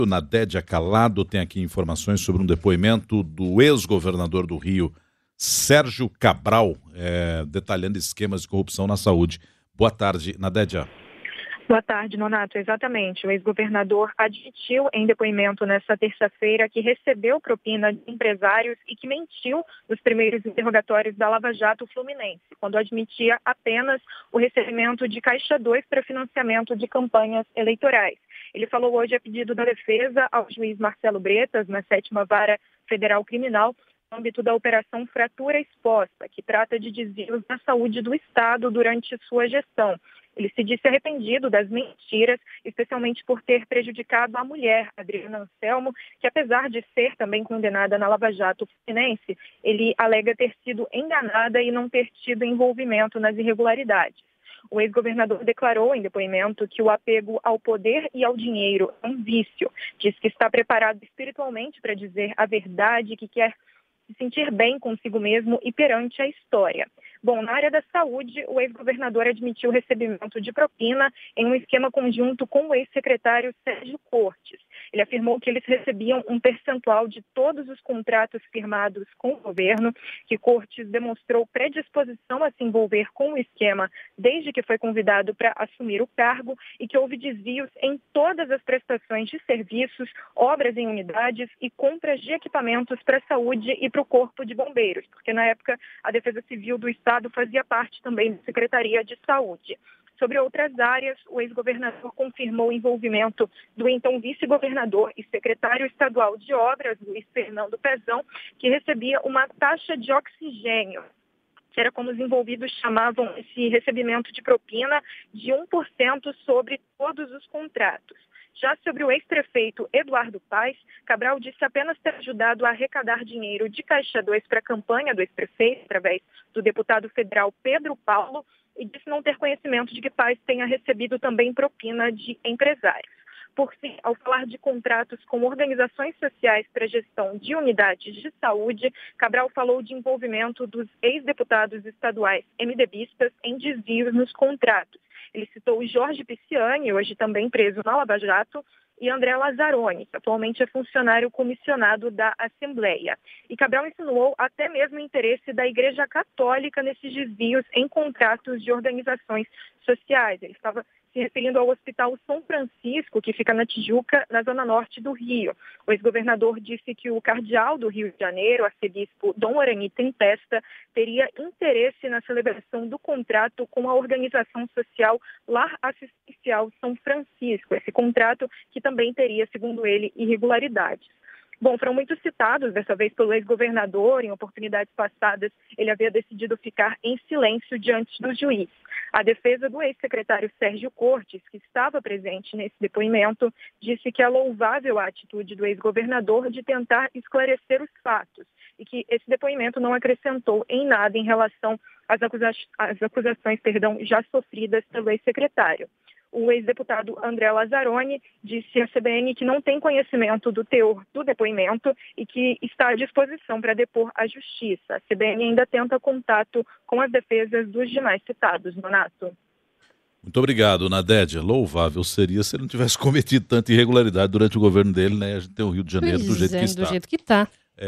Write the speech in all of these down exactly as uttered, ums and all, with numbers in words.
Nadédia Calado tem aqui informações sobre um depoimento do ex-governador do Rio, Sérgio Cabral, é, detalhando esquemas de corrupção na saúde. Boa tarde, Nadédia. Boa tarde, Nonato. Exatamente. O ex-governador admitiu em depoimento nesta terça-feira que recebeu propina de empresários e que mentiu nos primeiros interrogatórios da Lava Jato Fluminense, quando admitia apenas o recebimento de Caixa dois para financiamento de campanhas eleitorais. Ele falou hoje a pedido da defesa ao juiz Marcelo Bretas, na sétima Vara Federal Criminal, no âmbito da Operação Fratura Exposta, que trata de desvios da saúde do Estado durante sua gestão. Ele se disse arrependido das mentiras, especialmente por ter prejudicado a mulher, Adriana Anselmo, que apesar de ser também condenada na Lava Jato Fluminense, ele alega ter sido enganada e não ter tido envolvimento nas irregularidades. O ex-governador declarou em depoimento que o apego ao poder e ao dinheiro é um vício. Diz que está preparado espiritualmente para dizer a verdade, que quer se sentir bem consigo mesmo e perante a história. Bom, na área da saúde, o ex-governador admitiu o recebimento de propina em um esquema conjunto com o ex-secretário Sérgio Cortes. Ele afirmou que eles recebiam um percentual de todos os contratos firmados com o governo, que Cortes demonstrou predisposição a se envolver com o esquema desde que foi convidado para assumir o cargo e que houve desvios em todas as prestações de serviços, obras em unidades e compras de equipamentos para a saúde e para o Corpo de Bombeiros, porque na época a Defesa Civil do Estado fazia parte também da Secretaria de Saúde. Sobre outras áreas, o ex-governador confirmou o envolvimento do então vice-governador e secretário estadual de obras, Luiz Fernando Pezão, que recebia uma taxa de oxigênio, que era como os envolvidos chamavam esse recebimento de propina, de um por cento sobre todos os contratos. Já sobre o ex-prefeito Eduardo Paes, Cabral disse apenas ter ajudado a arrecadar dinheiro de Caixa dois para a campanha do ex-prefeito, através do deputado federal Pedro Paulo, e disse não ter conhecimento de que Paes tenha recebido também propina de empresários. Por fim, ao falar de contratos com organizações sociais para gestão de unidades de saúde, Cabral falou de envolvimento dos ex-deputados estaduais MDBistas em desvios nos contratos. Ele citou Jorge Pisciani, hoje também preso na Lava Jato, e André Lazzaroni, que atualmente é funcionário comissionado da Assembleia. E Cabral insinuou até mesmo o interesse da Igreja Católica nesses desvios em contratos de organizações sociais. Ele estava se referindo ao Hospital São Francisco, que fica na Tijuca, na zona norte do Rio. O ex-governador disse que o cardeal do Rio de Janeiro, arcebispo Dom Orani Tempesta, teria interesse na celebração do contrato com a organização social Lar Assistencial São Francisco. Esse contrato que também teria, segundo ele, irregularidades. Bom, foram muito citados, dessa vez pelo ex-governador, em oportunidades passadas, ele havia decidido ficar em silêncio diante do juiz. A defesa do ex-secretário Sérgio Cortes, que estava presente nesse depoimento, disse que é louvável a atitude do ex-governador de tentar esclarecer os fatos e que esse depoimento não acrescentou em nada em relação às, acusa- às acusações perdão, já sofridas pelo ex-secretário. O ex-deputado André Lazzaroni disse à C B N que não tem conhecimento do teor do depoimento e que está à disposição para depor à justiça. A C B N ainda tenta contato com as defesas dos demais citados, Nonato. Muito obrigado, Nadédia. Louvável seria se ele não tivesse cometido tanta irregularidade durante o governo dele, né? A gente tem o Rio de Janeiro Pois do jeito é, que está. do jeito que está.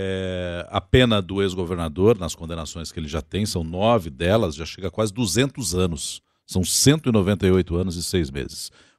É, a pena do ex-governador, nas condenações que ele já tem, são nove delas, já chega a quase duzentos anos. São cento e noventa e oito anos e seis meses.